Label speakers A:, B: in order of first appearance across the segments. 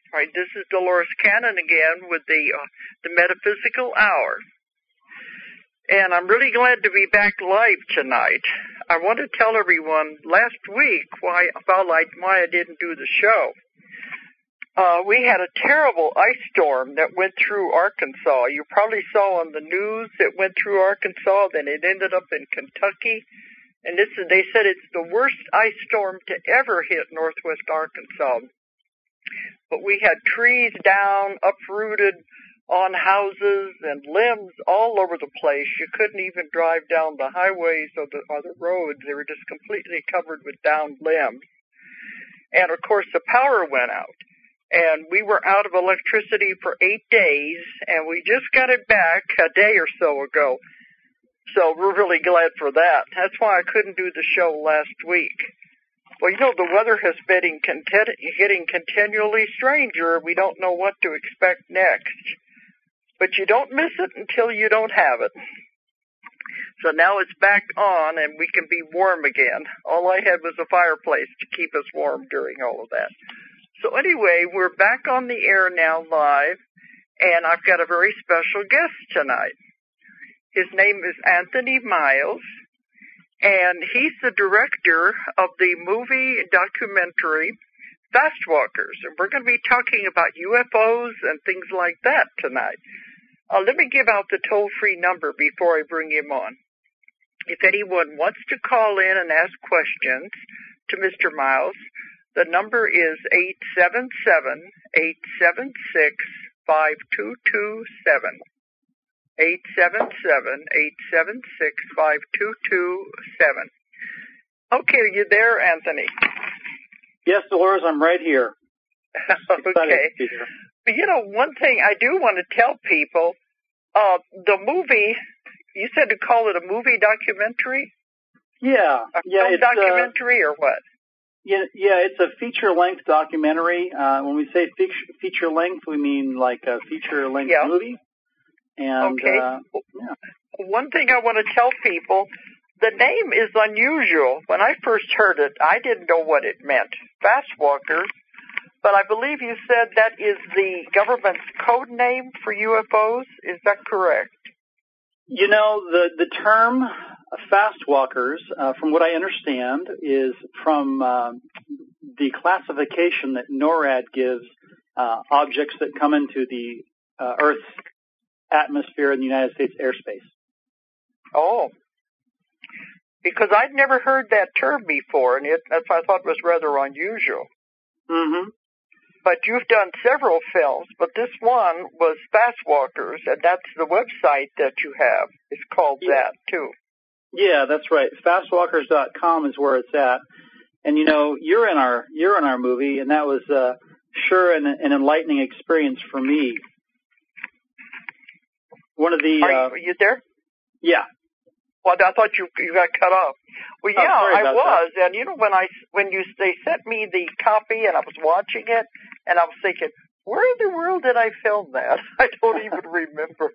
A: All right, this is Dolores Cannon again with the Metaphysical Hour. And I'm really glad to be back live tonight. I want to tell everyone last week why I didn't do the show. We had a terrible ice storm that went through Arkansas. You probably saw on the news it went through Arkansas, then it ended up in Kentucky. And they said it's the worst ice storm to ever hit northwest Arkansas. But we had trees down, uprooted on houses and limbs all over the place. You couldn't even drive down the highways or the roads. They were just completely covered with downed limbs. And, of course, the power went out. And we were out of electricity for 8 days, and we just got it back a day or so ago. So we're really glad for that. That's why I couldn't do the show last week. Well, the weather has been getting continually stranger. We don't know what to expect next. But you don't miss it until you don't have it. So now it's back on, and we can be warm again. All I had was a fireplace to keep us warm during all of that. So anyway, we're back on the air now live, and I've got a very special guest tonight. His name is Anthony Miles, and he's the director of the movie documentary Fast Walkers, and we're going to be talking about UFOs and things like that tonight. Let me give out the toll-free number before I bring him on. If anyone wants to call in and ask questions to Mr. Miles, the number is 877-876-5227. 877-876-5227. Okay, are you there, Anthony?
B: Yes, Dolores, I'm right here.
A: Okay. But one thing I do want to tell people, the movie, you said to call it a movie documentary?
B: Yeah.
A: It's documentary or what?
B: Yeah, it's a feature-length documentary. When we say feature-length, we mean like a feature-length movie. And,
A: okay. One thing I want to tell people, the name is unusual. When I first heard it, I didn't know what it meant. Fast Walkers. But I believe you said that is the government's code name for UFOs. Is that correct?
B: The term Fast Walkers, from what I understand, is from the classification that NORAD gives objects that come into the Earth's atmosphere in the United States airspace.
A: Oh. Because I'd never heard that term before, and that's why I thought it was rather unusual.
B: Mm-hmm.
A: But you've done several films, but this one was Fast Walkers, and that's the website that you have. It's called that, too.
B: Yeah, that's right. Fastwalkers.com is where it's at. And, you're in our movie, and that was sure an enlightening experience for me. One of the...
A: Are you there?
B: Yeah.
A: Well, I thought you got cut off. Well, yeah, I was.
B: That.
A: And they sent me the copy and I was watching it and I was thinking, where in the world did I film that? I don't even remember.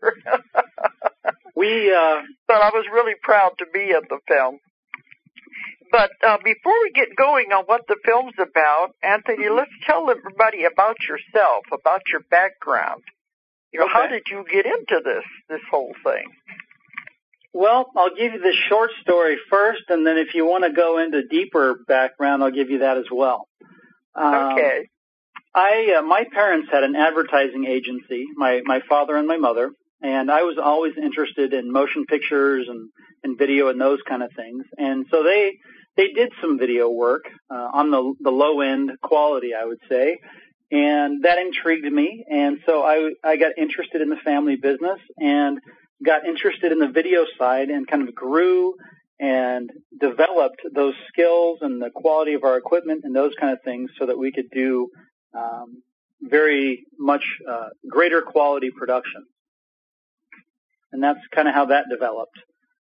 A: But I was really proud to be in the film. But before we get going on what the film's about, Anthony, let's tell everybody about yourself, about your background.
B: Okay.
A: How did you get into this whole thing?
B: Well, I'll give you the short story first, and then if you want to go into deeper background, I'll give you that as well.
A: Okay.
B: My parents had an advertising agency, my father and my mother, and I was always interested in motion pictures and video and those kind of things. And so they did some video work on the low-end quality, I would say, and that intrigued me. And so I got interested in the family business and got interested in the video side and kind of grew and developed those skills and the quality of our equipment and those kind of things so that we could do very much greater quality production. And that's kind of how that developed.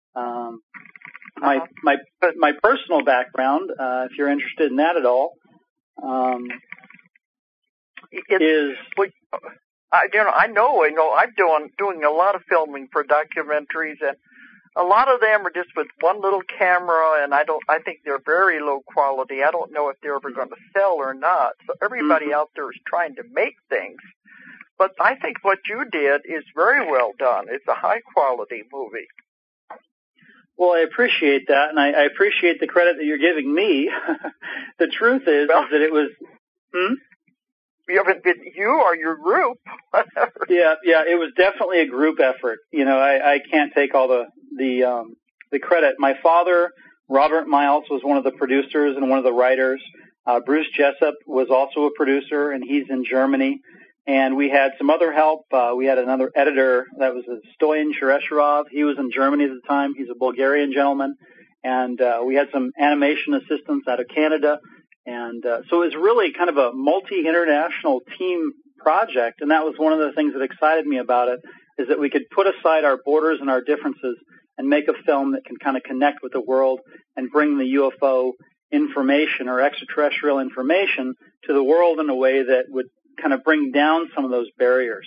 B: My personal background, if you're interested in that at all, is...
A: I know. I'm doing a lot of filming for documentaries, and A lot of them are just with one little camera, and I think they're very low quality. I don't know if they're ever going to sell or not. So everybody out there is trying to make things. But I think what you did is very well done. It's a high quality movie.
B: Well, I appreciate that, and I appreciate the credit that you're giving me. The truth is that it was...
A: You haven't been you or your group.
B: Yeah, it was definitely a group effort. You know, I can't take all the credit. My father, Robert Miles, was one of the producers and one of the writers. Bruce Jessup was also a producer, and he's in Germany. And we had some other help. We had another editor that was Stoyan Chereshirov. He was in Germany at the time. He's a Bulgarian gentleman. And we had some animation assistants out of Canada. And so it was really kind of a multi-international team project, and that was one of the things that excited me about it, is that we could put aside our borders and our differences and make a film that can kind of connect with the world and bring the UFO information or extraterrestrial information to the world in a way that would kind of bring down some of those barriers.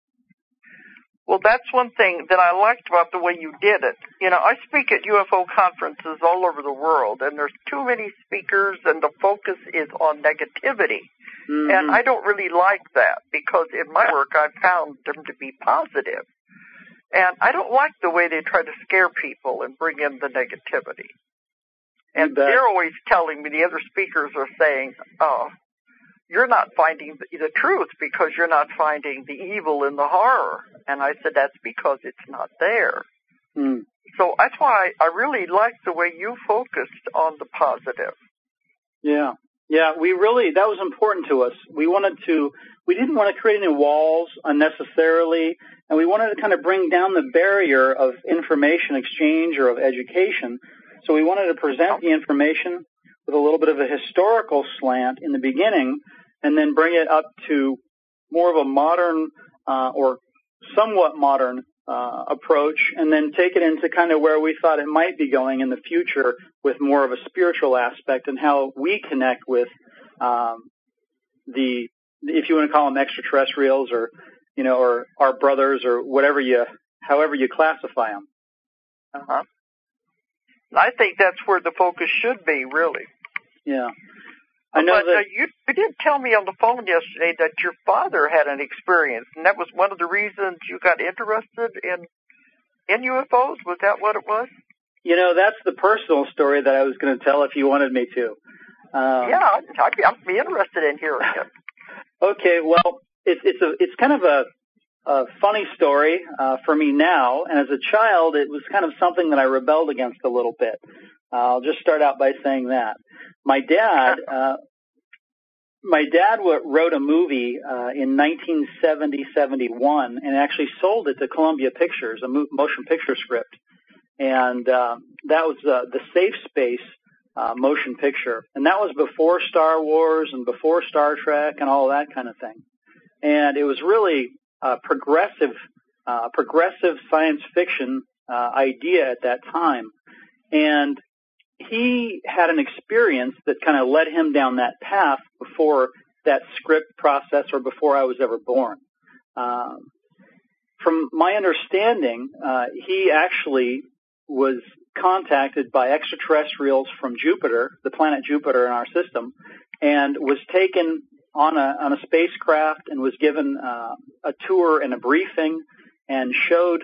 A: Well, that's one thing that I liked about the way you did it. You know, I speak at UFO conferences all over the world, and there's too many speakers, and the focus is on negativity. Mm-hmm. And I don't really like that, because in my work I've found them to be positive. And I don't like the way they try to scare people and bring in the negativity. And they're always telling me, the other speakers are saying, oh, you're not finding the truth because you're not finding the evil in the horror. And I said, that's because it's not there. Mm. So that's why I really liked the way you focused on the positive.
B: Yeah, that was important to us. We didn't want to create any walls unnecessarily, and we wanted to kind of bring down the barrier of information exchange or of education. So we wanted to present the information with a little bit of a historical slant in the beginning, and then bring it up to more of a modern or somewhat modern approach, and then take it into kind of where we thought it might be going in the future with more of a spiritual aspect and how we connect with if you want to call them extraterrestrials or, you know, or our brothers or however you classify them.
A: Uh-huh. I think that's where the focus should be, really.
B: Yeah. I know that
A: you did tell me on the phone yesterday that your father had an experience, and that was one of the reasons you got interested in UFOs. Was that what it was?
B: You know, that's the personal story that I was going to tell if you wanted me to.
A: Yeah, I'd be interested in hearing it.
B: Okay, well, it's kind of a funny story for me now, and as a child, it was kind of something that I rebelled against a little bit. I'll just start out by saying that. My dad wrote a movie in 1970-71 and actually sold it to Columbia Pictures, a motion picture script. And that was the Safe Space motion picture. And that was before Star Wars and before Star Trek and all that kind of thing. And it was really a progressive science fiction idea at that time. And he had an experience that kind of led him down that path before that script process or before I was ever born. From my understanding, he actually was contacted by extraterrestrials from Jupiter, the planet Jupiter in our system, and was taken on a spacecraft and was given a tour and a briefing and showed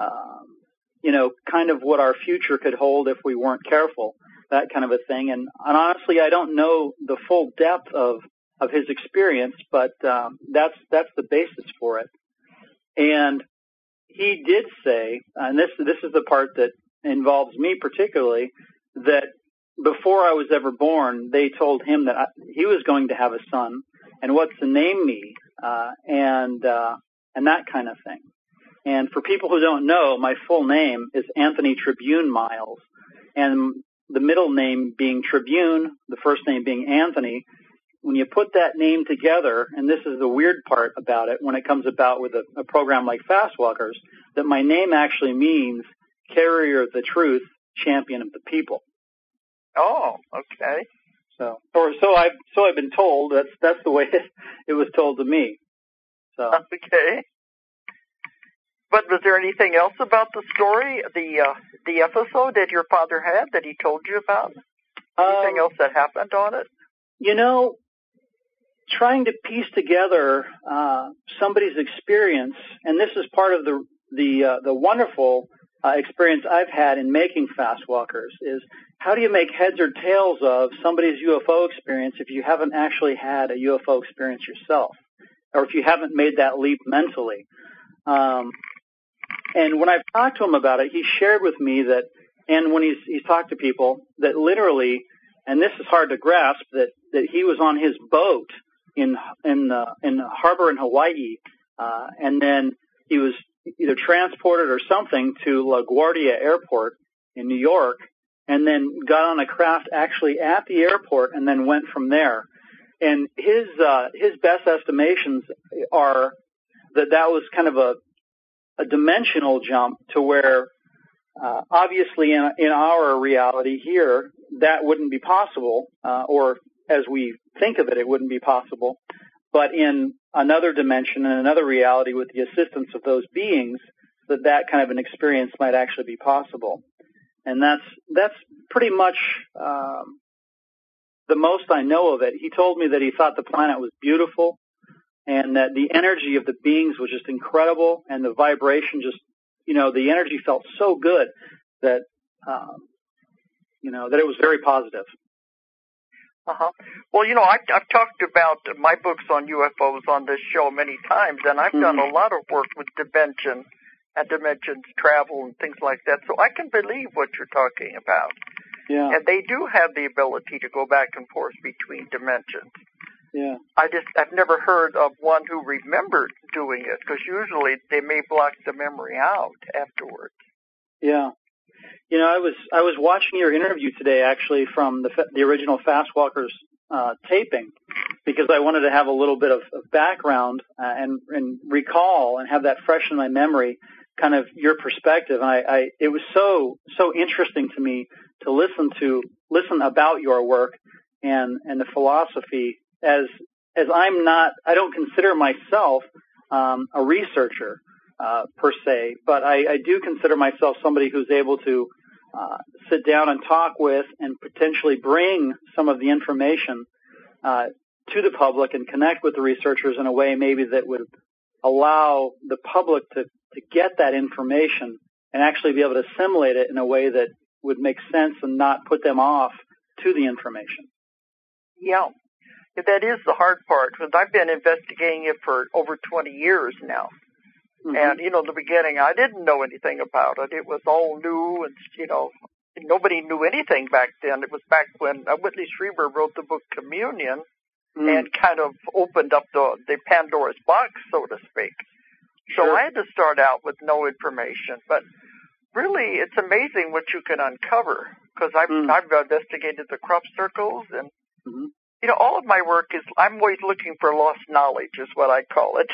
B: kind of what our future could hold if we weren't careful, that kind of a thing. And honestly, I don't know the full depth of his experience, but that's the basis for it. And he did say, and this is the part that involves me particularly, that before I was ever born, they told him that he was going to have a son, and what's the name me, and that kind of thing. And for people who don't know, my full name is Anthony Tribune Miles, and the middle name being Tribune, the first name being Anthony. When you put that name together, and this is the weird part about it when it comes about with a program like Fastwalkers, that my name actually means Carrier of the Truth, Champion of the People.
A: Oh, okay.
B: So I've been told. That's the way it was told to me. So
A: okay. But was there anything else about the story, the episode that your father had that he told you about? Anything else that happened on it?
B: You know, trying to piece together somebody's experience, and this is part of the wonderful experience I've had in making Fast Walkers, is how do you make heads or tails of somebody's UFO experience if you haven't actually had a UFO experience yourself, or if you haven't made that leap mentally? And when I've talked to him about it, he shared with me that, and when he's talked to people, that literally, and this is hard to grasp, that he was on his boat in harbor in Hawaii, and then he was either transported or something to LaGuardia Airport in New York, and then got on a craft actually at the airport, and then went from there. And his best estimations are that was kind of a dimensional jump to where, obviously in our reality here, that wouldn't be possible, or as we think of it, it wouldn't be possible. But in another dimension and another reality with the assistance of those beings, that kind of an experience might actually be possible. And that's pretty much the most I know of it. He told me that he thought the planet was beautiful, and that the energy of the beings was just incredible, and the vibration just, the energy felt so good that, that it was very positive.
A: Uh-huh. Well, I've talked about my books on UFOs on this show many times, and I've done a lot of work with dimensions travel and things like that, so I can believe what you're talking about.
B: Yeah.
A: And they do have the ability to go back and forth between dimensions.
B: Yeah.
A: I've never heard of one who remembered doing it, because usually they may block the memory out afterwards.
B: Yeah. I was watching your interview today, actually, from the original Fast Walkers taping, because I wanted to have a little bit of background and recall and have that fresh in my memory, kind of your perspective. And it was so interesting to me to listen about your work and the philosophy, as I don't consider myself a researcher per se, but I do consider myself somebody who's able to sit down and talk with and potentially bring some of the information to the public and connect with the researchers in a way maybe that would allow the public to get that information and actually be able to assimilate it in a way that would make sense and not put them off to the information.
A: Yeah, that is the hard part, because I've been investigating it for over 20 years now. Mm-hmm. And, the beginning, I didn't know anything about it. It was all new, and, nobody knew anything back then. It was back when Whitley Strieber wrote the book Communion and kind of opened up the Pandora's box, so to speak. So I had to start out with no information. But really, it's amazing what you can uncover, because I've investigated the crop circles, and, all of my work is, I'm always looking for lost knowledge, is what I call it.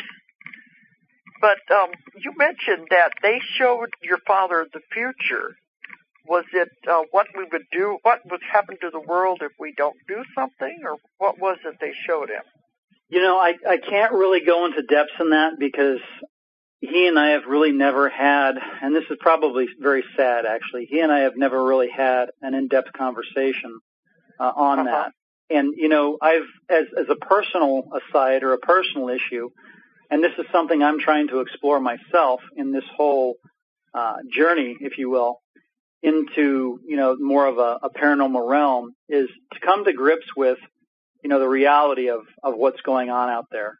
A: But you mentioned that they showed your father the future. Was it what we would do, what would happen to the world if we don't do something, or what was it they showed him?
B: I can't really go into depths in that, because he and I have really never had, and this is probably very sad actually, he and I have never really had an in-depth conversation on that. And, I've, as a personal aside or a personal issue, and this is something I'm trying to explore myself in this whole journey, if you will, into, more of a paranormal realm, is to come to grips with, the reality of what's going on out there.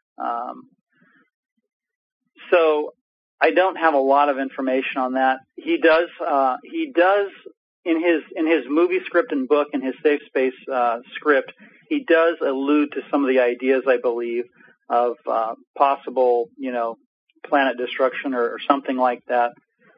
B: So I don't have a lot of information on that. He does in his movie script and book, in his Safe Space script, he does allude to some of the ideas, I believe, of possible, planet destruction or something like that,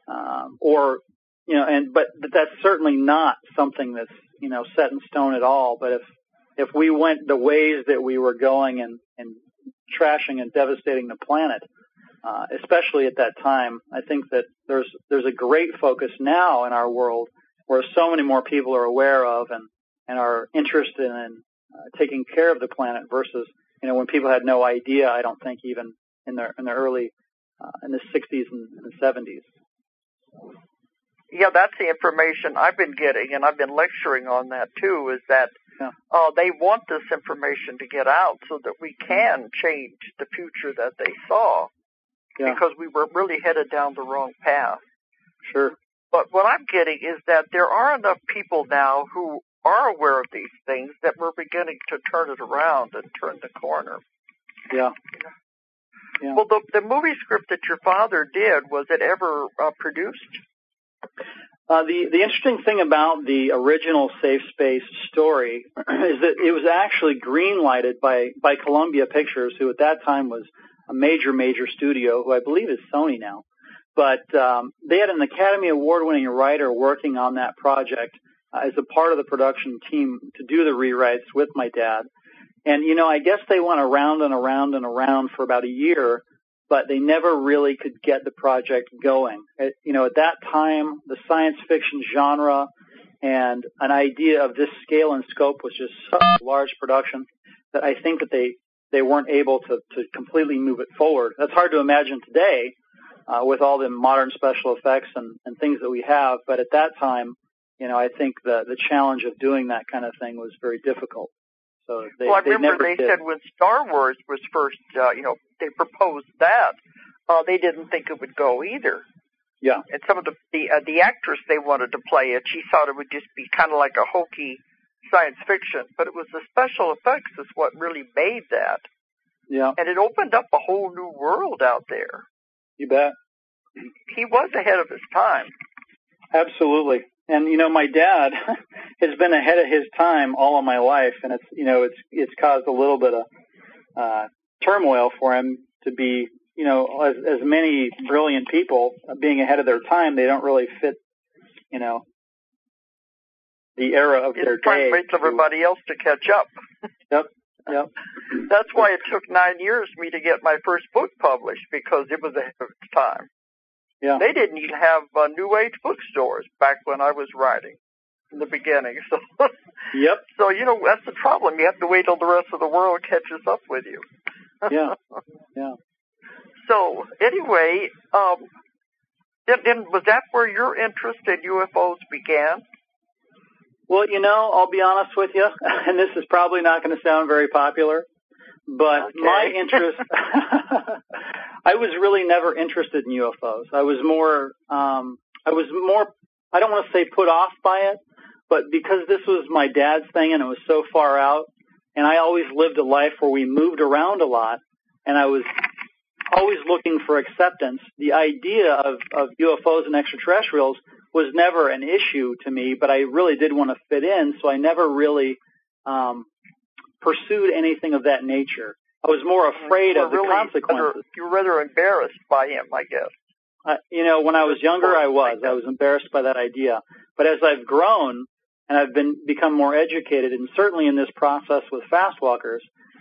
B: but that's certainly not something that's set in stone at all. But if we went the ways that we were going and trashing and devastating the planet, especially at that time, I think that there's a great focus now in our world where so many more people are aware of and are interested in taking care of the planet versus, when people had no idea, I don't think even in the early in the 60s and 70s.
A: Yeah, that's the information I've been getting, and I've been lecturing on that too, is that they want this information to get out so that we can change the future that they saw, because we were really headed down the wrong path.
B: Sure.
A: But what I'm getting is that there are enough people now who are aware of these things that we're beginning to turn it around and turn the corner.
B: Yeah.
A: Well, the movie script that your father did, was it ever produced?
B: The interesting thing about the original Safe Space story is that it was actually green-lighted by Columbia Pictures, who at that time was a major studio, who I believe is Sony now. But they had an Academy Award-winning writer working on that project as a part of the production team to do the rewrites with my dad. And, I guess they went around and around for about a year, but they never really could get the project going. At that time, the science fiction genre and an idea of this scale and scope was just such a large production that I think that they weren't able to completely move it forward. That's hard to imagine today with all the modern special effects and things that we have, but at that time, I think the challenge of doing that kind of thing was very difficult. So
A: I remember they said when Star Wars was first, they proposed that, they didn't think it would go either.
B: Yeah.
A: And some of the actress they wanted to play it, she thought it would just be kind of like a hokey science fiction, but it was the special effects is what really made that.
B: Yeah.
A: And it opened up a whole new world out there.
B: You bet.
A: He was ahead of his time.
B: Absolutely. And, my dad has been ahead of his time all of my life, and it's caused a little bit of turmoil for him to be, as many brilliant people being ahead of their time, they don't really fit, the era of their day.
A: It's trying to wait for everybody else to catch up.
B: Yep.
A: That's why it took 9 years for me to get my first book published, because it was ahead of its time.
B: Yeah.
A: They didn't even have New Age bookstores back when I was writing in the beginning. So,
B: yep.
A: So, that's the problem. You have to wait till the rest of the world catches up with you.
B: Yeah.
A: So, anyway, then was that where your interest in UFOs began?
B: Well, I'll be honest with you, and this is probably not going to sound very popular, but my interest, I was really never interested in UFOs. I was more, I don't want to say put off by it, but because this was my dad's thing and it was so far out, and I always lived a life where we moved around a lot, and I was always looking for acceptance, the idea of UFOs and extraterrestrials was never an issue to me, but I really did want to fit in, so I never really pursued anything of that nature. I was more afraid of the consequences.
A: You were rather embarrassed by him, I guess.
B: When I was younger, I was embarrassed by that idea. But as I've grown and I've become more educated, and certainly in this process with Fastwalkers,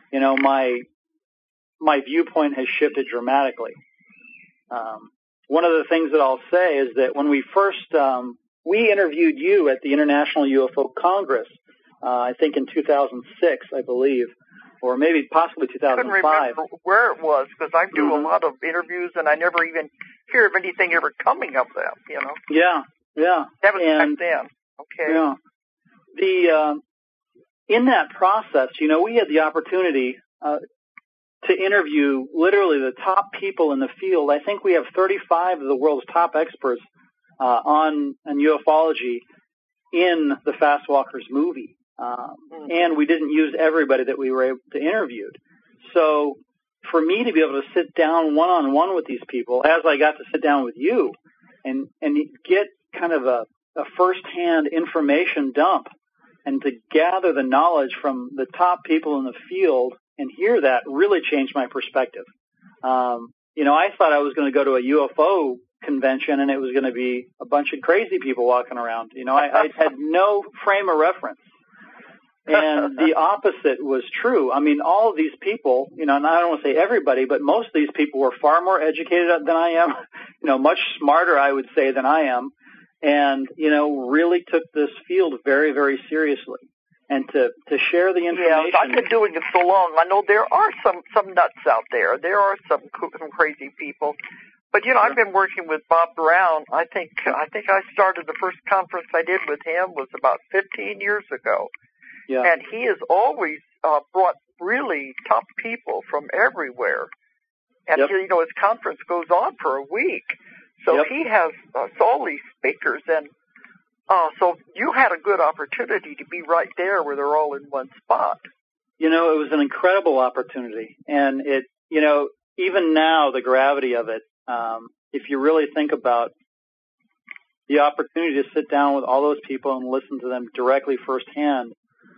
B: my viewpoint has shifted dramatically. One of the things that I'll say is that when we first, we interviewed you at the International UFO Congress, I think in 2006, I believe, or maybe possibly 2005.
A: I couldn't remember where it was, because I do a lot of interviews and I never even hear of anything ever coming of them,
B: Yeah.
A: That was back then. Okay.
B: Yeah. In that process, we had the opportunity to interview literally the top people in the field. I think we have 35 of the world's top experts on ufology in the Fastwalkers movie. And we didn't use everybody that we were able to interview. So for me to be able to sit down one-on-one with these people, as I got to sit down with you, and get kind of a first-hand information dump, and to gather the knowledge from the top people in the field and hear that really changed my perspective. I thought I was going to go to a UFO convention and it was going to be a bunch of crazy people walking around. I had no frame of reference. And the opposite was true. I mean, all of these people, and I don't want to say everybody, but most of these people were far more educated than I am, much smarter, I would say, than I am, and, really took this field very, very seriously. and to share the information.
A: Yeah, I've been doing it so long. I know there are some nuts out there. There are some crazy people. But, you know, I've been working with Bob Brown. I think I started the first conference I did with him was about 15 years ago.
B: Yeah.
A: And he has always brought really top people from everywhere. And, you know, his conference goes on for a week. So he has all these speakers. And so you had a good opportunity to be right there where they're all in one spot.
B: You know, it was an incredible opportunity. And it, you know, even now, the gravity of it, if you really think about the opportunity to sit down with all those people and listen to them directly firsthand,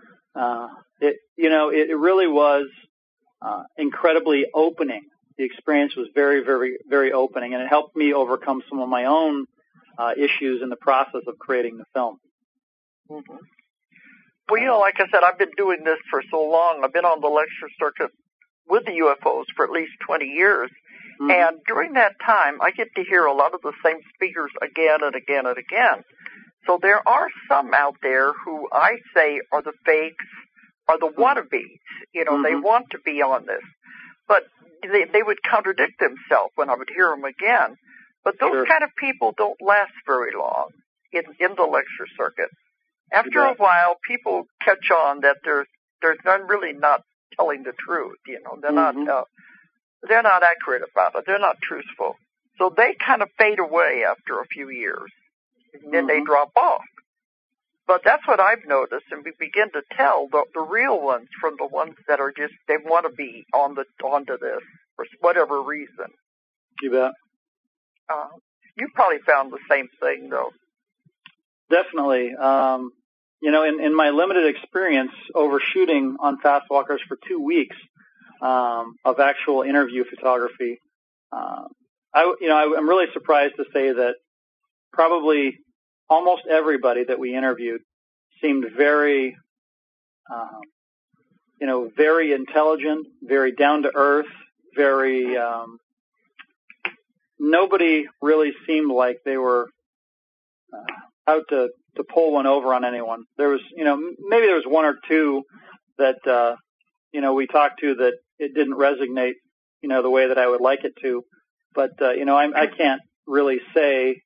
B: it really was incredibly opening. The experience was very, very, very opening, and it helped me overcome some of my own issues in the process of creating the film.
A: Mm-hmm. Well, you know, like I said, I've been doing this for so long. I've been on the lecture circuit with the UFOs for at least 20 years. Mm-hmm. And during that time, I get to hear a lot of the same speakers again and again and again. So there are some out there who I say are the fakes, are the wannabes. You know, they want to be on this. But they would contradict themselves when I would hear them again. But those kind of people don't last very long in the lecture circuit. After a while, people catch on that there's really not telling the truth. You know, they're not accurate about it. They're not truthful. So they kind of fade away after a few years. And then they drop off. But that's what I've noticed, and we begin to tell the real ones from the ones that are just, they want to be onto this for whatever reason.
B: You bet.
A: You probably found the same thing, though.
B: Definitely. You know, in my limited experience overshooting on Fast Walkers for 2 weeks of actual interview photography, I'm really surprised to say that probably almost everybody that we interviewed seemed very, very intelligent, very down to earth, very. Nobody really seemed like they were out to pull one over on anyone. There was, maybe there was one or two that, we talked to that it didn't resonate, the way that I would like it to. But, I can't really say,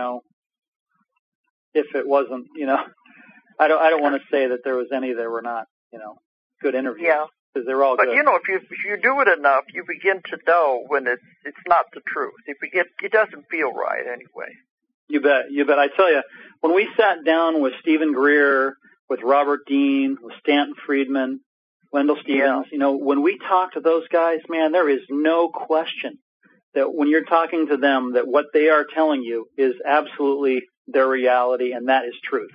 B: if it wasn't, I don't want to say that there was any that were not, good interviews. Yeah. Because they're all good.
A: But, if you do it enough, you begin to know when it's not the truth. It doesn't feel right anyway.
B: You bet. I tell you, when we sat down with Stephen Greer, with Robert Dean, with Stanton Friedman, Wendell Stevens, when we talk to those guys, man, there is no question that when you're talking to them, that what they are telling you is absolutely their reality, and that is truth.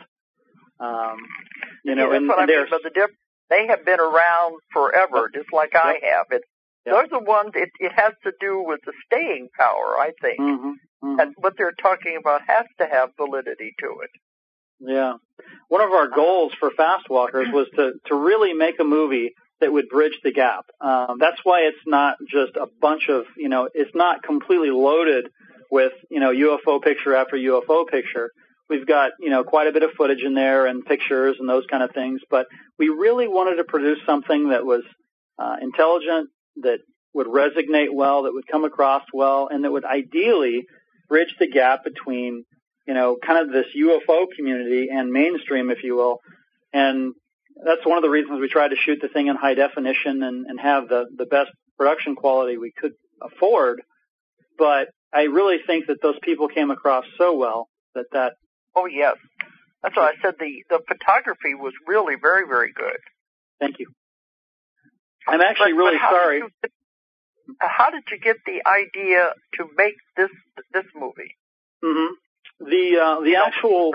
A: That's what I mean, but they have been around forever, just like I have. Those are the ones, it has to do with the staying power, I think. And what they're talking about has to have validity to it.
B: Yeah. One of our goals for Fast Walkers was to really make a movie that would bridge the gap. That's why it's not just a bunch of, it's not completely loaded with, UFO picture after UFO picture. We've got, quite a bit of footage in there and pictures and those kind of things. But we really wanted to produce something that was intelligent, that would resonate well, that would come across well, and that would ideally bridge the gap between, kind of this UFO community and mainstream, if you will. And that's one of the reasons we tried to shoot the thing in high definition and have the best production quality we could afford. But I really think that those people came across so well that.
A: Oh, yes. That's why I said the photography was really very, very good.
B: Thank you. I'm actually really sorry.
A: How did you get the idea to make this movie?
B: Mm-hmm. The actual.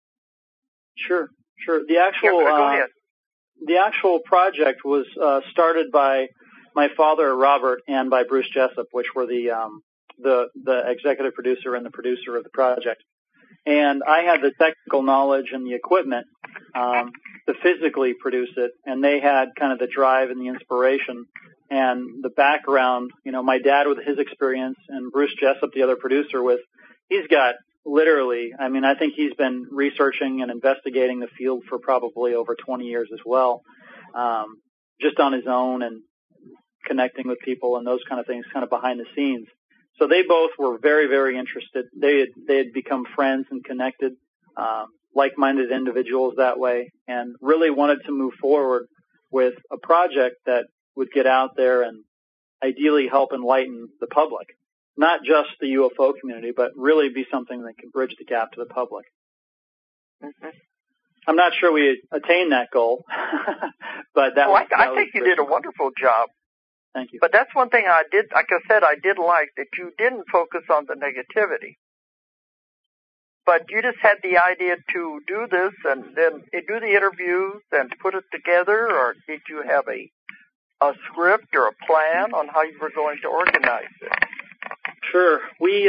B: Sure. The actual.
A: Go ahead.
B: The actual project was started by my father Robert and by Bruce Jessup, which were the executive producer and the producer of the project. And I had the technical knowledge and the equipment to physically produce it, and they had kind of the drive and the inspiration and the background. My dad with his experience and Bruce Jessup, the other producer, he's got literally. I mean, I think he's been researching and investigating the field for probably over 20 years as well, just on his own and connecting with people and those kind of things, kind of behind the scenes. So they both were very, very interested. They had become friends and connected, like-minded individuals that way, and really wanted to move forward with a project that would get out there and ideally help enlighten the public, not just the UFO community, but really be something that can bridge the gap to the public. Mm-hmm. I'm not sure we attained that goal, but
A: I think you did a wonderful job.
B: Thank you.
A: But that's one thing I did, like I said, I did like that you didn't focus on the negativity. But you just had the idea to do this and then do the interviews and put it together, or did you have a script or a plan on how you were going to organize it?
B: Sure. We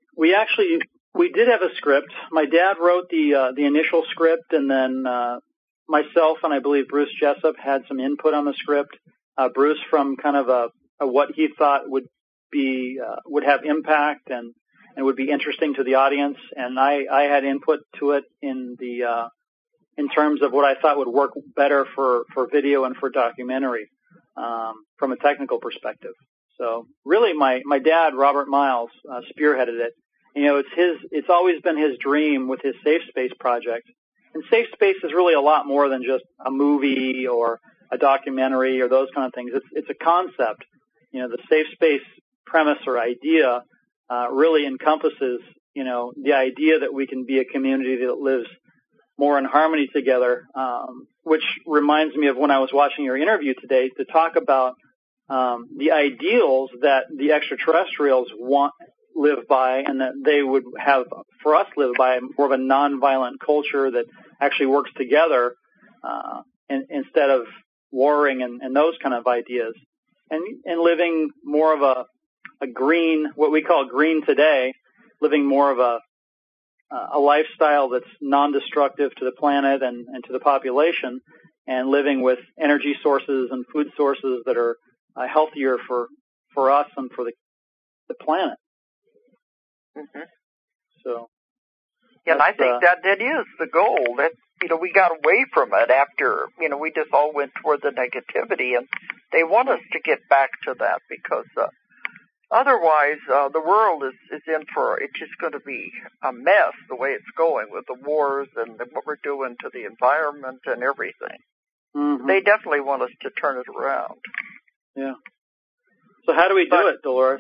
B: did have a script. My dad wrote the initial script, and then myself and I believe Bruce Jessup had some input on the script. Bruce from kind of a what he thought would have impact and would be interesting to the audience, and I had input to it in terms of what I thought would work better for video and for documentary from a technical perspective. So really, my dad, Robert Miles, spearheaded it. You know, it's always been his dream with his Safe Space project, and Safe Space is really a lot more than just a movie or a documentary or those kind of things. It's a concept. You know, the Safe Space premise or idea really encompasses, you know, the idea that we can be a community that lives more in harmony together, which reminds me of when I was watching your interview today to talk about the ideals that the extraterrestrials live by, and that they would have for us live by, more of a nonviolent culture that actually works together instead of warring and those kind of ideas, and living more of a green, what we call green today, living more of a lifestyle that's non-destructive to the planet and to the population, and living with energy sources and food sources that are healthier for us and for the planet.
A: Mm-hmm.
B: So,
A: yeah, and I think that is the goal. That, you know, we got away from it after, you know, we just all went toward the negativity, and they want us to get back to that because otherwise the world is in for, it's just going to be a mess the way it's going with the wars and what we're doing to the environment and everything.
B: Mm-hmm.
A: They definitely want us to turn it around.
B: Yeah. So how do we do it, Dolores?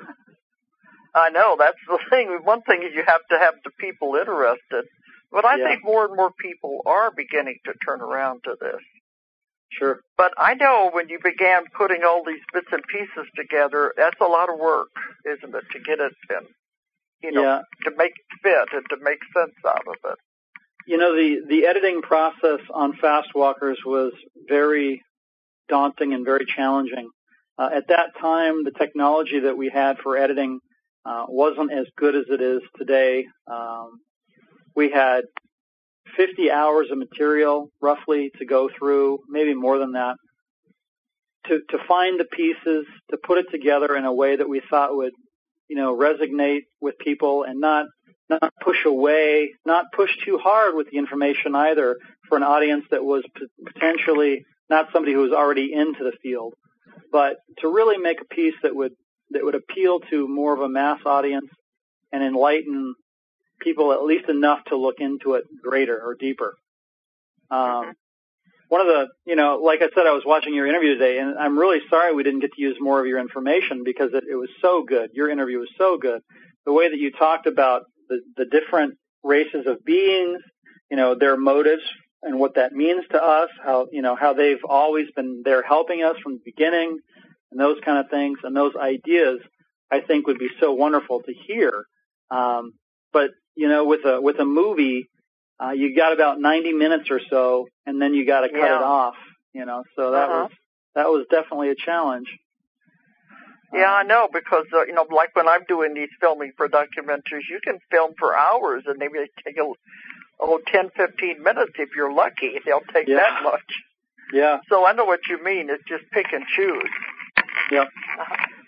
A: I know, that's the thing. One thing is you have to have the people interested. But I think more and more people are beginning to turn around to this.
B: Sure.
A: But I know when you began putting all these bits and pieces together, that's a lot of work, isn't it, to get it in, you know, to make it fit and to make sense out of it.
B: You know, the editing process on Fast Walkers was very daunting and very challenging. At that time, the technology that we had for editing wasn't as good as it is today. We had 50 hours of material, roughly, to go through, maybe more than that, to find the pieces, to put it together in a way that we thought would, you know, resonate with people and not push away, not push too hard with the information either for an audience that was potentially not somebody who was already into the field, but to really make a piece that would appeal to more of a mass audience and enlighten people at least enough to look into it greater or deeper. One of the, you know, like I said, I was watching your interview today, and I'm really sorry we didn't get to use more of your information because it was so good. Your interview was so good. The way that you talked about the different races of beings, you know, their motives and what that means to us, how they've always been there helping us from the beginning, and those kind of things, and those ideas, I think would be so wonderful to hear. But you know, with a movie, you got about 90 minutes or so, and then you got to cut it off. You know, so that was definitely a challenge.
A: Yeah, I know, because you know, like when I'm doing these filming for documentaries, you can film for hours, and maybe they take 10, 15 minutes if you're lucky. They'll take that much.
B: Yeah.
A: So I know what you mean. It's just pick and choose.
B: Yep.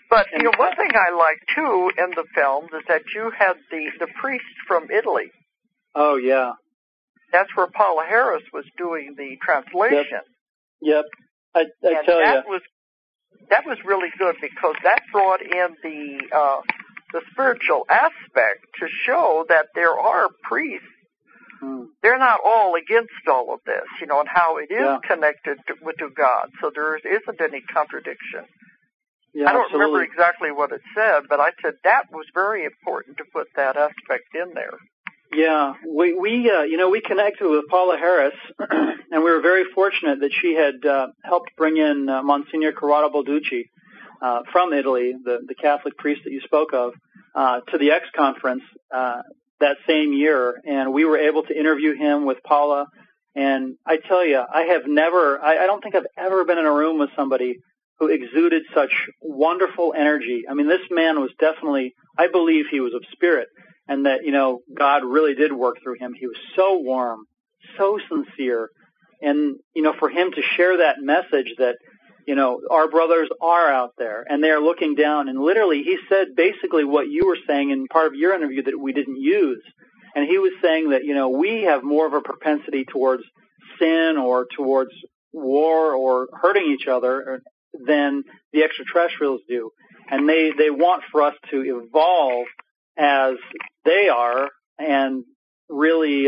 A: But, you know, one thing I like, too, in the film is that you had the priest from Italy.
B: Oh, yeah.
A: That's where Paula Harris was doing the translation.
B: Yep. I tell you.
A: That was really good because that brought in the spiritual aspect to show that there are priests. They're not all against all of this, you know, and how it is connected to God. So there isn't any contradiction.
B: Yeah,
A: I don't
B: absolutely.
A: remember exactly what it said, but I said that was very important to put that aspect in there.
B: Yeah, we connected with Paula Harris, and we were very fortunate that she had helped bring in Monsignor Corrado Balducci from Italy, the Catholic priest that you spoke of, to the X conference that same year, and we were able to interview him with Paula. And I tell you, I don't think I've ever been in a room with somebody who exuded such wonderful energy. I mean, this man was definitely, I believe he was of spirit. And that, you know, God really did work through him. He was so warm, so sincere. And, you know, for him to share that message that, you know, our brothers are out there and they're looking down. And literally, he said basically what you were saying in part of your interview that we didn't use. And he was saying that, you know, we have more of a propensity towards sin or towards war or hurting each other than the extraterrestrials do. And they want for us to evolve as they are, and really,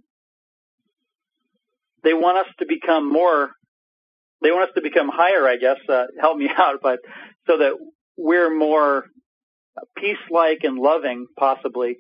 B: they want us to become higher, I guess, help me out, but so that we're more peace-like and loving, possibly,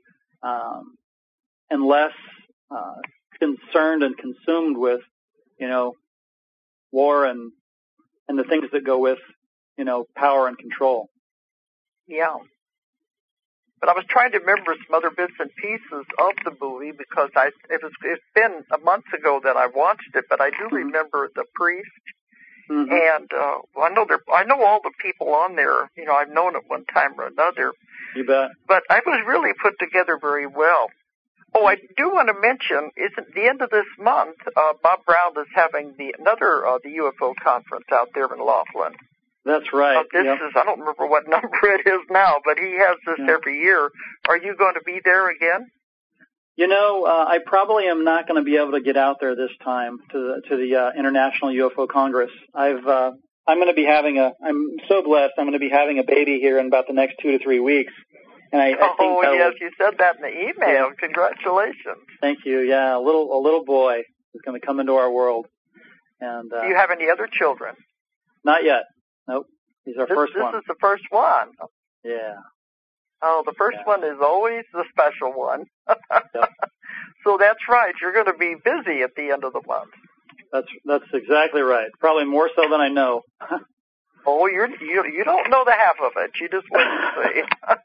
B: and less concerned and consumed with, you know, war and the things that go with, you know, power and control.
A: Yeah. But I was trying to remember some other bits and pieces of the movie because it's been a month ago that I watched it, but I do remember the priest, and I know all the people on there. You know, I've known at one time or another.
B: You bet.
A: But I was really put together very well. Oh, I do want to mention, at the end of this month, Bob Brown is having the UFO conference out there in Laughlin.
B: That's right.
A: I don't remember what number it is now, but he has this every year. Are you going to be there again?
B: You know, I probably am not going to be able to get out there this time to the International UFO Congress. I'm going to be I'm so blessed. I'm going to be having a baby here in about the next 2 to 3 weeks. And I think
A: yes, you said that in the email. Yeah. Congratulations.
B: Thank you. Yeah, a little boy is going to come into our world. And
A: do you have any other children?
B: Not yet. Nope. He's our first one.
A: This is the first one.
B: Yeah.
A: Oh, the first one is always the special one. Yep. So that's right. You're going to be busy at the end of the month.
B: That's exactly right. Probably more so than I know.
A: Oh, you don't know the half of it. You just wait and see.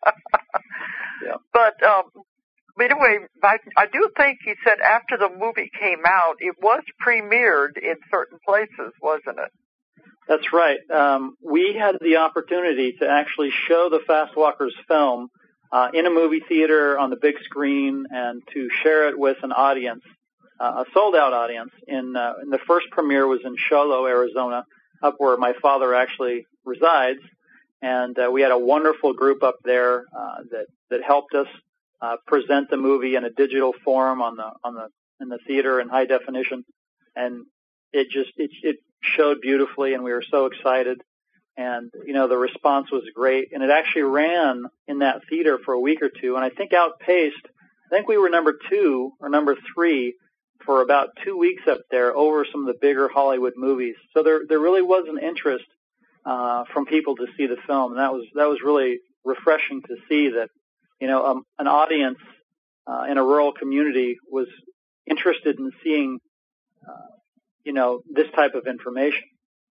B: Yeah.
A: But anyway, I do think he said after the movie came out, it was premiered in certain places, wasn't it?
B: That's right. We had the opportunity to actually show the Fast Walkers film in a movie theater on the big screen and to share it with an audience, a sold-out audience. And the first premiere was in Sholo, Arizona, up where my father actually resides. And we had a wonderful group up there that helped us present the movie in a digital form in the theater in high definition. And it showed beautifully, and we were so excited. And, you know, the response was great. And it actually ran in that theater for a week or two, and I think outpaced, I think we were number 2 or number 3 for about 2 weeks up there over some of the bigger Hollywood movies. So there really was an interest from people to see the film, and that was really refreshing to see that, you know, an audience in a rural community was interested in seeing you know, this type of information.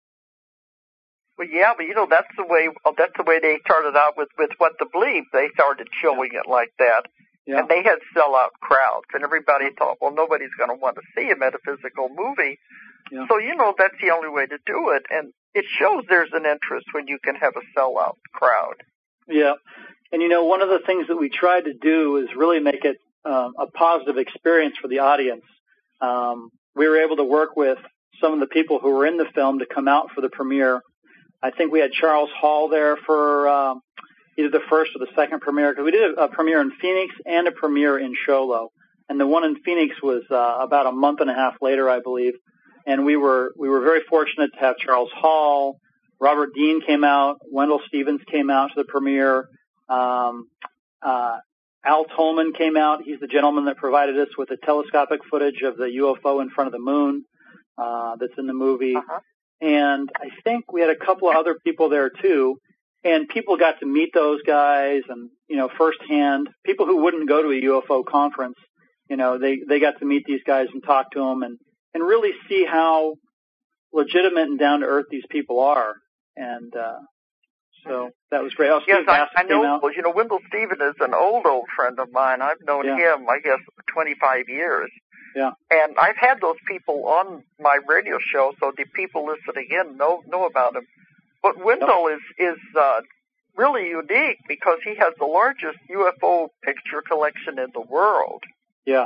A: Well, yeah, but you know that's the way they started out with What to Believe. They started showing it like that, and they had sellout crowds, and everybody thought, well, nobody's going to want to see a metaphysical movie. Yeah. So you know that's the only way to do it, and it shows there's an interest when you can have a sellout crowd. Yeah,
B: and you know one of the things that we tried to do is really make it a positive experience for the audience. We were able to work with some of the people who were in the film to come out for the premiere. I think we had Charles Hall there for either the first or the second premiere, because we did a premiere in Phoenix and a premiere in Show Low. And the one in Phoenix was about a month and a half later, I believe. And we were very fortunate to have Charles Hall. Robert Dean came out. Wendell Stevens came out to the premiere. Al Tolman came out. He's the gentleman that provided us with the telescopic footage of the UFO in front of the moon that's in the movie.
A: Uh-huh.
B: And I think we had a couple of other people there too. And people got to meet those guys and, firsthand. People who wouldn't go to a UFO conference, they got to meet these guys and talk to them and really see how legitimate and down to earth these people are. And so that was great. Oh,
A: yes, I know. Well, Wendell Stevens is an old friend of mine. I've known him, I guess, for 25 years.
B: Yeah.
A: And I've had those people on my radio show, so the people listening in know about him. But Wendell is really unique because he has the largest UFO picture collection in the world.
B: Yeah.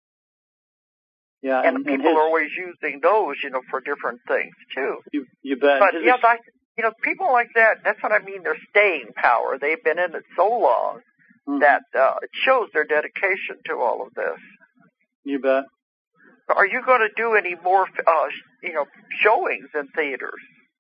B: Yeah.
A: And people are always using those, for different things, too.
B: You bet.
A: But, people like that, that's what I mean, their staying power. They've been in it so long that it shows their dedication to all of this.
B: You bet.
A: Are you going to do any more, showings in theaters?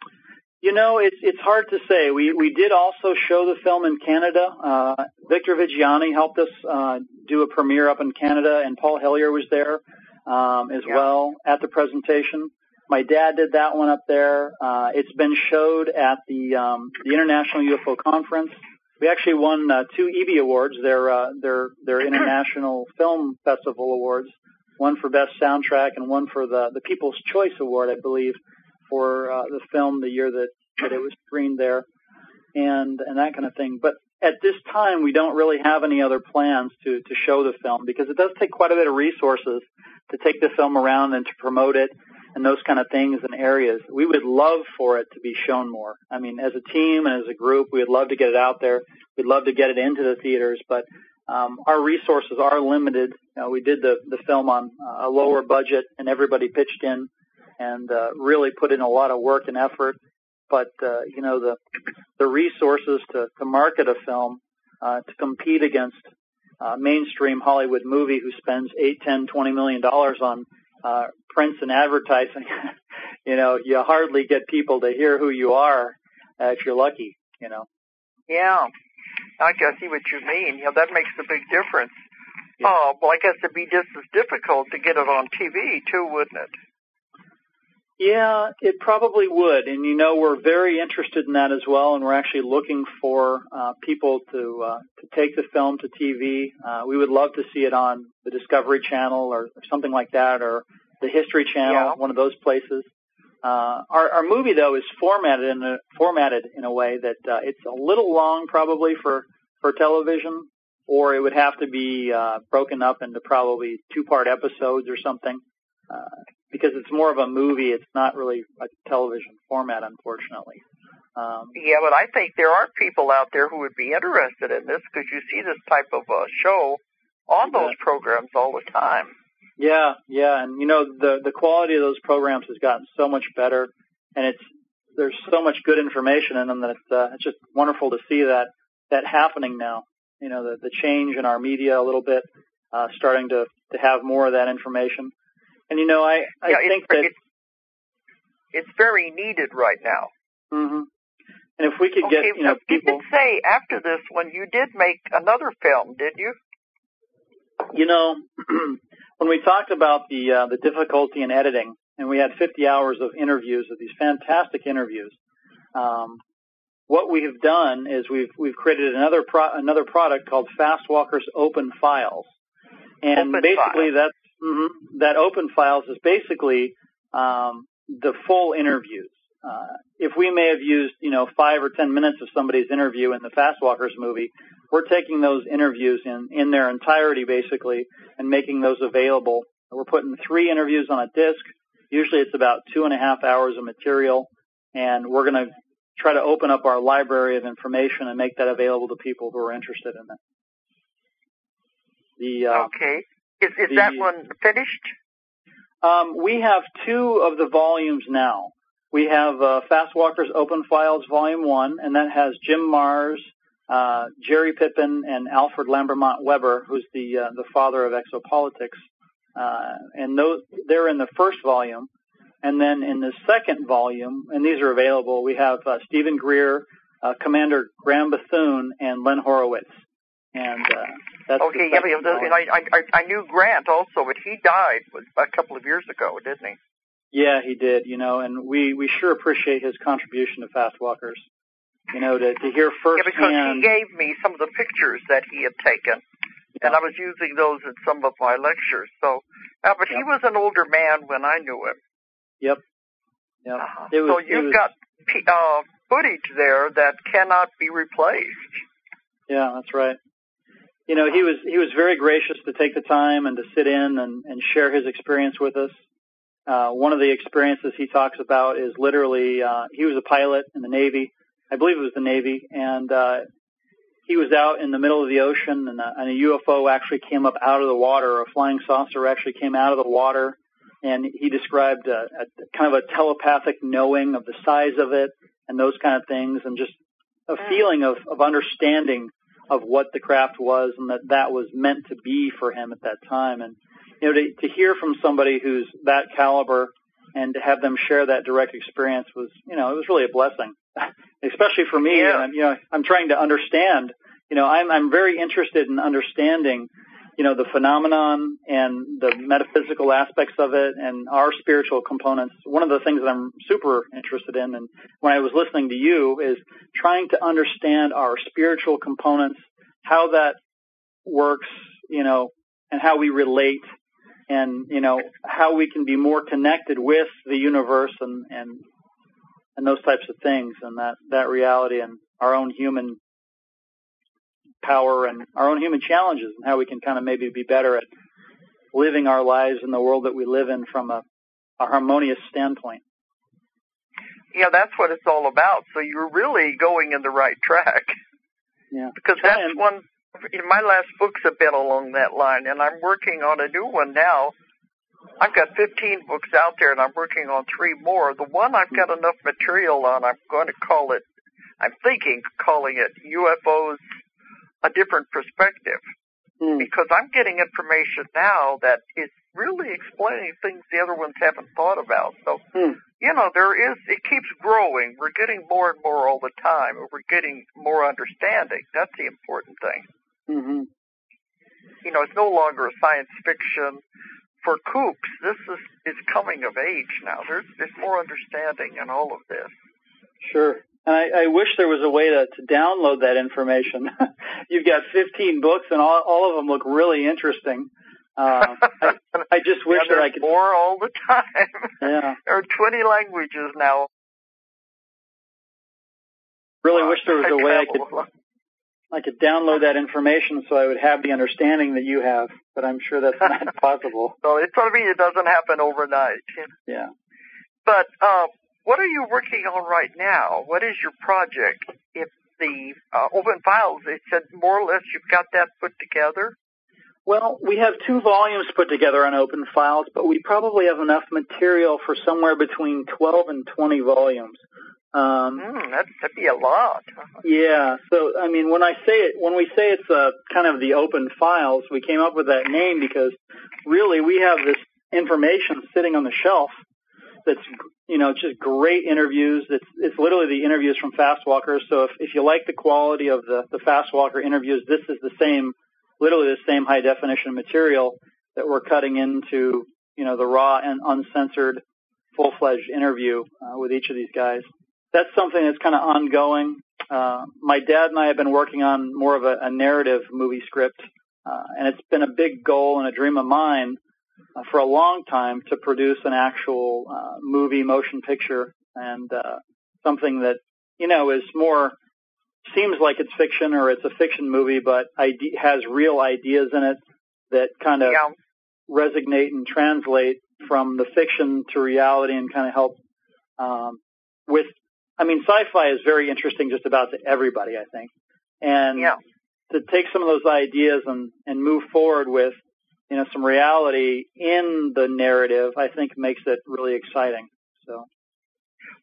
B: It's hard to say. We did also show the film in Canada. Victor Viggiani helped us do a premiere up in Canada, and Paul Hellyer was there as well at the presentation. My dad did that one up there. It's been showed at the International UFO Conference. We actually won 2 EBI awards, their International Film Festival awards, one for Best Soundtrack and one for the People's Choice Award, I believe, for the film the year that it was screened there, and that kind of thing. But at this time, we don't really have any other plans to show the film because it does take quite a bit of resources to take the film around and to promote it and those kind of things and areas. We would love for it to be shown more. I mean, as a team and as a group, we would love to get it out there. We'd love to get it into the theaters, but our resources are limited. We did the film on a lower budget, and everybody pitched in and really put in a lot of work and effort. But the resources to market a film, to compete against mainstream Hollywood movie who spends $8, $10, $20 million on prints and advertising, you hardly get people to hear who you are if you're lucky,
A: Yeah, I see what you mean. That makes a big difference.
B: Yeah.
A: Oh, well, I guess it'd be just as difficult to get it on TV too, wouldn't it?
B: Yeah, it probably would. And, we're very interested in that as well. And we're actually looking for people to take the film to TV. We would love to see it on the Discovery Channel or something like that, or the History Channel, one of those places. Our movie, though, is formatted in a way that it's a little long probably for television, or it would have to be broken up into probably 2-part episodes or something. Because it's more of a movie, it's not really a television format, unfortunately.
A: Yeah, but I think there are people out there who would be interested in this because you see this type of show on those programs all the time.
B: Yeah, and the quality of those programs has gotten so much better, and there's so much good information in them that it's just wonderful to see that happening now. The change in our media a little bit, starting to have more of that information. And I think that
A: it's very needed right now.
B: Mm-hmm. And if we could get people.
A: You did say after this one you did make another film, did you?
B: When we talked about the difficulty in editing, and we had 50 hours of interviews, of these fantastic interviews, what we have done is we've created another product called Fastwalker's Open Files, and basically that Open Files is basically the full interviews. If we may have used 5 or 10 minutes of somebody's interview in the Fastwalkers movie, we're taking those interviews in their entirety basically and making those available. We're putting 3 interviews on a disc. Usually it's about 2.5 hours of material, and we're going to try to open up our library of information and make that available to people who are interested in it.
A: Okay. Is that one finished?
B: We have 2 of the volumes now. We have Fast Walkers Open Files Volume 1, and that has Jim Marrs, Jerry Pippin, and Alfred Lambermont Weber, who's the father of exopolitics. And they're in the first volume. And then in the second volume, and these are available, we have Stephen Greer, Commander Graham Bethune, and Len Horowitz. And that's
A: okay. Yeah, I knew Grant also, but he died a couple of years ago, didn't he?
B: Yeah, he did. And we sure appreciate his contribution to Fast Walkers. To hear firsthand.
A: Yeah, because he gave me some of the pictures that he had taken, and I was using those in some of my lectures. So, but he was an older man when I knew him.
B: Yep.
A: So you've got footage there that cannot be replaced.
B: Yeah, that's right. He was very gracious to take the time and to sit in and share his experience with us. One of the experiences he talks about is literally he was a pilot in the Navy. I believe it was the Navy, and he was out in the middle of the ocean, and a UFO actually came up out of the water. A flying saucer actually came out of the water, and he described a kind of a telepathic knowing of the size of it and those kind of things, and just a feeling of understanding of what the craft was and that was meant to be for him at that time. And to hear from somebody who's that caliber and to have them share that direct experience was, it was really a blessing, especially for me.
A: Yeah.
B: And, I'm trying to understand, I'm very interested in understanding, the phenomenon and the metaphysical aspects of it and our spiritual components. One of the things that I'm super interested in, and when I was listening to you, is trying to understand our spiritual components, how that works, and how we relate, and, how we can be more connected with the universe and those types of things, and that reality and our own human power and our own human challenges, and how we can kind of maybe be better at living our lives in the world that we live in from a harmonious standpoint.
A: Yeah, that's what it's all about. So you're really going in the right track.
B: Yeah.
A: Because that's one, my last books have been along that line, and I'm working on a new one now. I've got 15 books out there, and I'm working on 3 more. The one I've got enough material on, I'm going to calling it UFOs, A Different Perspective. Because I'm getting information now that is really explaining things the other ones haven't thought about. So, it keeps growing. We're getting more and more all the time, and we're getting more understanding. That's the important thing.
B: Mm-hmm.
A: It's no longer science fiction. For kooks, this is coming of age now. There's more understanding in all of this.
B: Sure. And I wish there was a way to download that information. You've got 15 books, and all of them look really interesting. I just wish that I could.
A: More all the time.
B: Yeah.
A: There are 20 languages now.
B: Really wish there was a way I could download that information so I would have the understanding that you have, but I'm sure that's not possible.
A: So it doesn't happen overnight.
B: Yeah.
A: But what are you working on right now? What is your project? If the Open Files, it said more or less you've got that put together?
B: Well, we have 2 volumes put together on Open Files, but we probably have enough material for somewhere between 12 and 20 volumes.
A: That'd be a lot.
B: Yeah. So, when we say it's kind of the Open Files, we came up with that name because really we have this information sitting on the shelf that's, just great interviews. It's literally the interviews from Fast Walkers. So if you like the quality of the Fast Walker interviews, this is literally the same high definition material that we're cutting into, the raw and uncensored full-fledged interview with each of these guys. That's something that's kind of ongoing. My dad and I have been working on more of a narrative movie script, and it's been a big goal and a dream of mine for a long time to produce an actual movie motion picture, and something that, is more, seems like it's fiction or it's a fiction movie, but has real ideas in it that kind of resonate and translate from the fiction to reality and kind of help with. Sci-fi is very interesting just about to everybody, I think. And to take some of those ideas and move forward with, some reality in the narrative, I think makes it really exciting. So.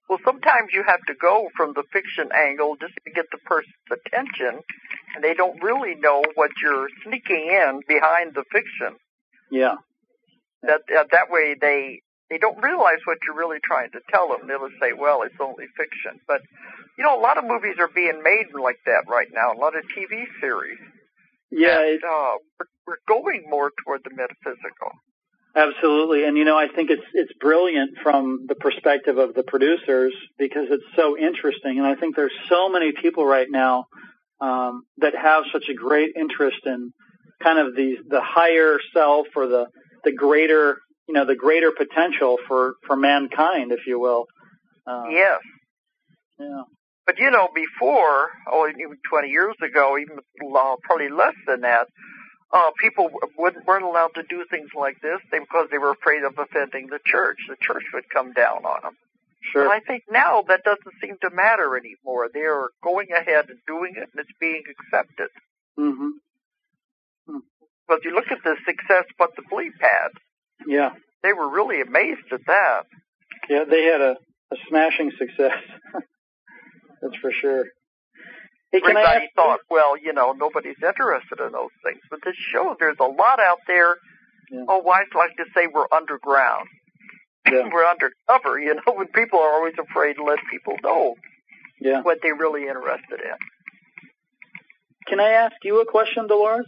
A: Well, sometimes you have to go from the fiction angle just to get the person's attention, and they don't really know what you're sneaking in behind the fiction.
B: Yeah.
A: That way they don't realize what you're really trying to tell them. They'll say, well, it's only fiction. But, you know, a lot of movies are being made like that right now, a lot of TV series.
B: Yeah.
A: We're going more toward the metaphysical.
B: Absolutely. And, you know, I think it's brilliant from the perspective of the producers because it's so interesting. And I think there's so many people right now that have such a great interest in kind of the higher self or the greater, you know, the greater potential for mankind, if you will.
A: Yes.
B: Yeah.
A: But, you know, before, even 20 years ago, even probably less than that, people weren't allowed to do things like this because they were afraid of offending the church. The church would come down on them.
B: Sure.
A: And I think now that doesn't seem to matter anymore. They're going ahead and doing it, and it's being accepted.
B: Mm-hmm.
A: But if you look at the success what the Bleep had,
B: yeah,
A: they were really amazed at that.
B: Yeah, they had a smashing success. That's for sure. Hey,
A: everybody thought, well, you know, nobody's interested in those things. But this shows there's a lot out there. Yeah. Oh, wives like to say we're underground. Yeah. We're undercover, you know, when people are always afraid to let people know what they're really interested in.
B: Can I ask you a question, Dolores?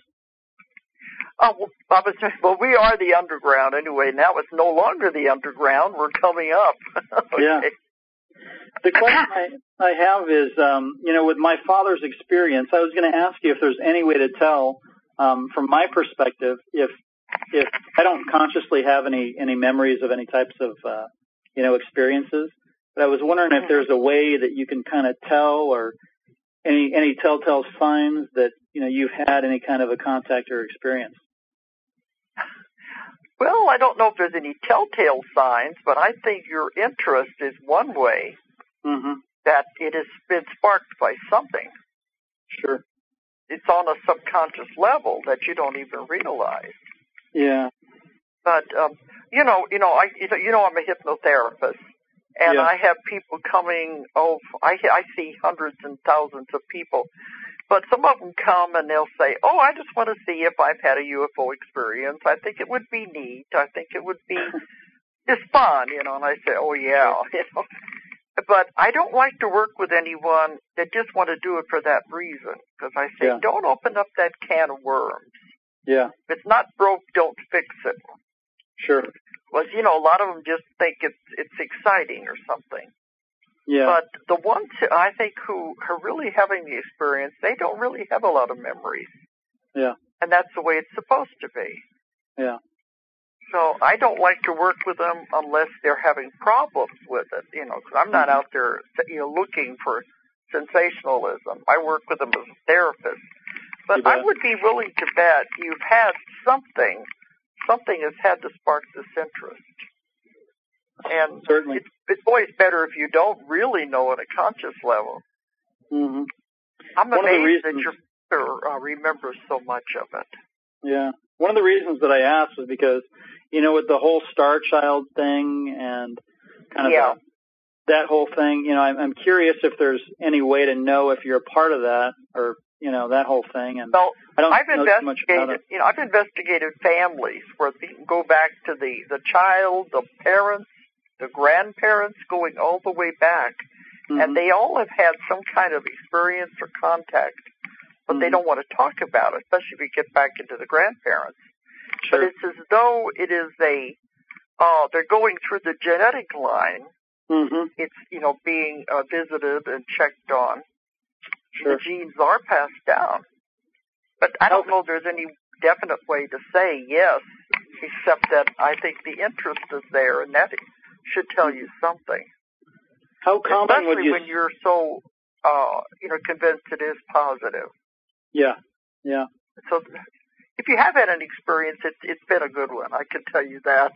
A: Well, we are the underground anyway. Now it's no longer the underground. We're coming up. Okay.
B: Yeah. The question I have is, you know, with my father's experience, I was going to ask you if there's any way to tell, from my perspective, if I don't consciously have any memories of any types of, you know, experiences. But I was wondering if there's a way that you can kind of tell, or any telltale signs that, you know, you've had any kind of a contact or experience.
A: Well, I don't know if there's any telltale signs, but I think your interest is one way that it has been sparked by something.
B: Sure.
A: It's on a subconscious level that you don't even realize.
B: Yeah.
A: But you know, I'm a hypnotherapist, and I have people coming. I see hundreds and thousands of people. But some of them come and they'll say, oh, I just want to see if I've had a UFO experience. I think it would be neat. I think it would be just fun, you know. And I say, oh, yeah, you know. But I don't like to work with anyone that just want to do it for that reason. Because I say, don't open up that can of worms.
B: Yeah.
A: If it's not broke, don't fix it.
B: Sure.
A: Well, you know, a lot of them just think it's exciting or something.
B: Yeah.
A: But the ones I think who are really having the experience, they don't really have a lot of memories.
B: Yeah.
A: And that's the way it's supposed to be.
B: Yeah.
A: So I don't like to work with them unless they're having problems with it, you know, because I'm not out there, you know, looking for sensationalism. I work with them as a therapist. But I would be willing to bet you've had something has had to spark this interest. And
B: certainly,
A: it's always better if you don't really know at a conscious level.
B: Mm-hmm.
A: I'm amazed that your father remembers so much of it.
B: Yeah. One of the reasons that I asked was because, you know, with the whole Star Child thing and kind of that whole thing, you know, I'm curious if there's any way to know if you're a part of that or, you know, that whole thing. And
A: well,
B: I've investigated,
A: you know, I've investigated families where you can go back to the child, the parents, the grandparents, going all the way back, and they all have had some kind of experience or contact, but they don't want to talk about it, especially if you get back into the grandparents.
B: Sure.
A: But it's as though it is they're going through the genetic line. It's, you know, being visited and checked on.
B: Sure.
A: The genes are passed down. But I don't know if there's any definite way to say yes, except that I think the interest is there, and that should tell you something.
B: How common would you...
A: Especially when you're so, you know, convinced it is positive.
B: Yeah, yeah.
A: So if you have had an experience, it's been a good one. I can tell you that.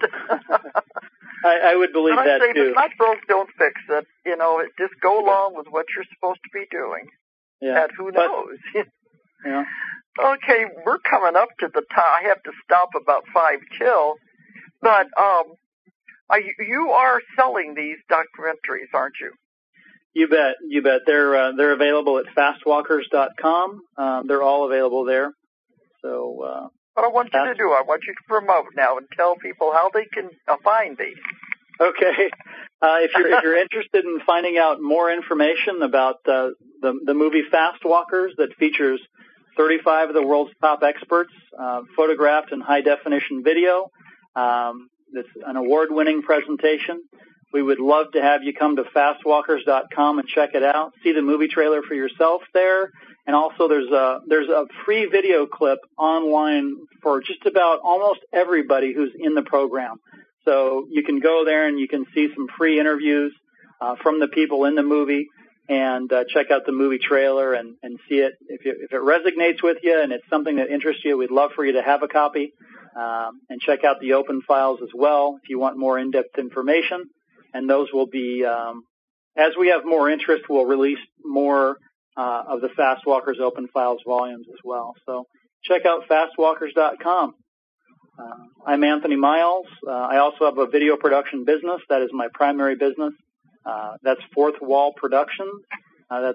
B: I would believe that, too.
A: If it's not broke, don't fix it. You know, just go along with what you're supposed to be doing.
B: Yeah.
A: And who knows?
B: Yeah.
A: Okay, we're coming up to the time. I have to stop about 5 till. But You are selling these documentaries, aren't you?
B: You bet. They're available at fastwalkers.com. They're all available there. So
A: what I want you to do, I want you to promote now and tell people how they can find these.
B: Okay. If you're interested in finding out more information about the movie Fast Walkers that features 35 of the world's top experts photographed in high definition video, it's an award-winning presentation. We would love to have you come to fastwalkers.com and check it out. See the movie trailer for yourself there. And also there's a free video clip online for just about almost everybody who's in the program. So you can go there and you can see some free interviews from the people in the movie and check out the movie trailer and see it. If it resonates with you and it's something that interests you, we'd love for you to have a copy and check out the open files as well if you want more in-depth information. And those will be, as we have more interest, we'll release more of the Fast Walkers open files volumes as well. So check out fastwalkers.com. I'm Anthony Miles. I also have a video production business. That is my primary business. That's Fourth Wall Productions. That's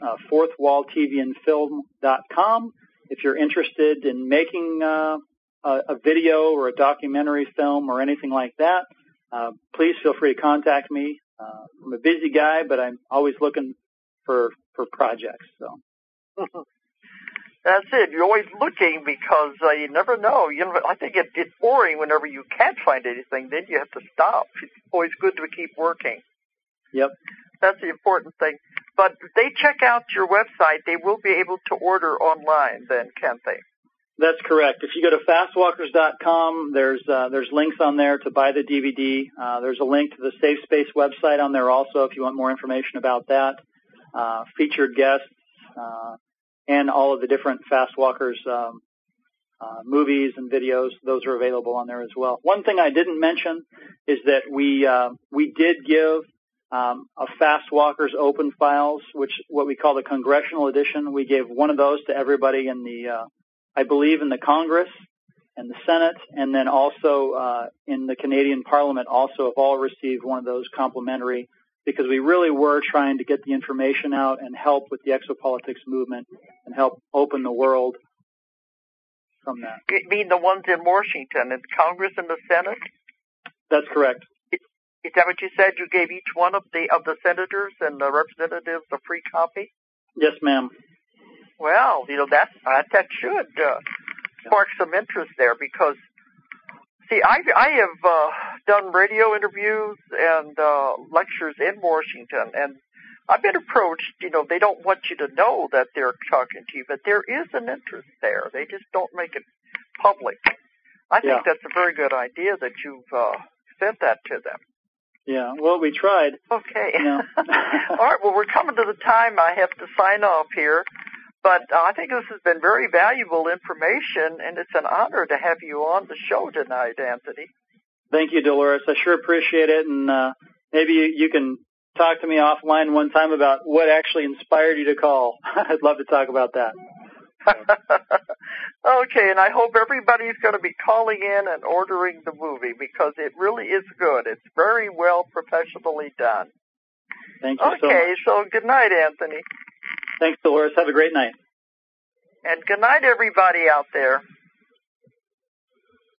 B: fourthwalltvandfilm.com. If you're interested in making a video or a documentary film or anything like that, please feel free to contact me. I'm a busy guy, but I'm always looking for projects. So.
A: That's it. You're always looking because you never know. I think it's boring whenever you can't find anything. Then you have to stop. It's always good to keep working.
B: Yep.
A: That's the important thing. But if they check out your website, they will be able to order online then, can't they?
B: That's correct. If you go to fastwalkers.com, there's links on there to buy the DVD. There's a link to the Safe Space website on there also if you want more information about that. Featured guests, and all of the different Fast Walkers movies and videos. Those are available on there as well. One thing I didn't mention is that we did give a Fast Walkers open files, which what we call the Congressional Edition. We gave one of those to everybody in the, I believe, in the Congress and the Senate, and then also in the Canadian Parliament also have all received one of those complimentary, because we really were trying to get the information out and help with the exopolitics movement and help open the world from that.
A: You mean the ones in Washington, in Congress and the Senate?
B: That's correct.
A: Is that what you said? You gave each one of the senators and the representatives a free copy?
B: Yes, ma'am.
A: Well, that should spark some interest there because, see, I have done radio interviews and lectures in Washington, and I've been approached. They don't want you to know that they're talking to you, but there is an interest there. They just don't make it public. I think that's a very good idea that you've sent that to them.
B: Yeah, well, we tried.
A: Okay. All right, well, we're coming to the time I have to sign off here. But I think this has been very valuable information, and it's an honor to have you on the show tonight, Anthony.
B: Thank you, Dolores. I sure appreciate it, and maybe you can talk to me offline one time about what actually inspired you to call. I'd love to talk about that.
A: Okay, and I hope everybody's going to be calling in and ordering the movie because it really is good. It's very well professionally done.
B: Thank you so much.
A: Okay, so good night, Anthony.
B: Thanks, Dolores. Have a great night.
A: And good night, everybody out there.